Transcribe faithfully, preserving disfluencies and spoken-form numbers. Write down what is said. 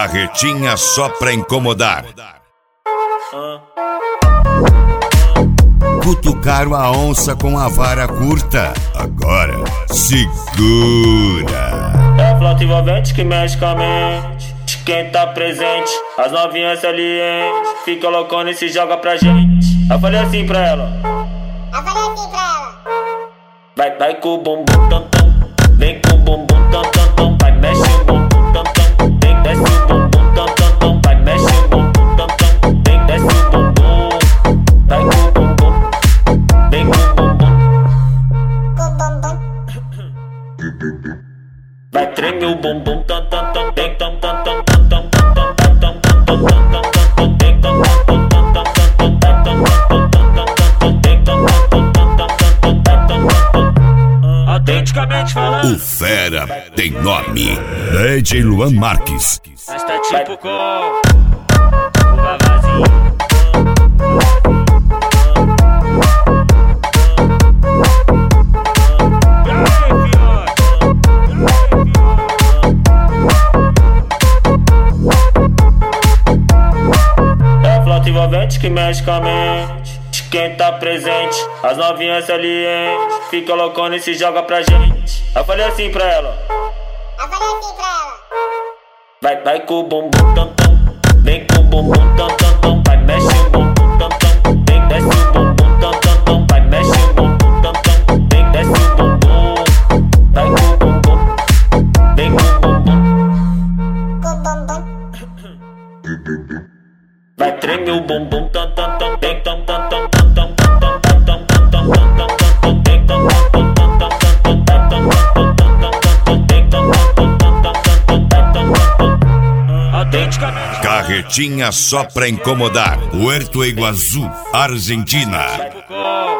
Carretinha só pra incomodar. Cutucaram a onça com a vara curta. Agora segura. É a flauta envolvente que mexe com a mente de quem tá presente. As novinhas salientes fica loucona e se joga pra gente. Eu falei assim pra ela. Eu falei assim pra ela. Vai, vai com o bumbum tam tam. Vem com o bumbum tam tam tam. Vai, mexe o bumbum tam tam. Vem, desce o bumbum tam tam tam. Vai, mexe o bumbum tam tam. Vem, desce o bumbum. Vai com o bumbum. Vem com o bumbum. Com o bumbum. Vai, treme o bumbum tam tam tam. Vem tam tam tam tam tam tam tam tam tam tam tam tam. Vem tam tam tam tam tam tam tam tam tam. Vem tam tam tam tam tam tam tam. Autenticamente falando, O fera tem nome. D J Luan Marques. mas tá tipo com o Vavazinho. É a flauta envolvente que mexe com a mente de quem tá presente. As novinhas salientes fica loucona e se joga pra gente. Eu falei assim pra ela. Eu falei assim pra ela. Vai, vai com o bumbum tam tam. Vem com o bumbum tam tam tam. Vai, mexe o bumbum tam tam. Vem, desce o bumbum tam tam tam. Vai, mexe o bumbum tam tam. Vem, desce o bumbum. Vai com o bumbum. Vem com o bumbum. Com o bumbum. Vai, treme o bumbum tam tam tam. Vem tam tam tam tam tam tam tam tam tam tam tam tam. Vem tam tam tam tam tam tam tam tam tam. Vem tam tam tam tam tam tam tam. Autenticamente. Carretinha só pra incomodar. Puerto Iguaçu, Argentina. Tipo com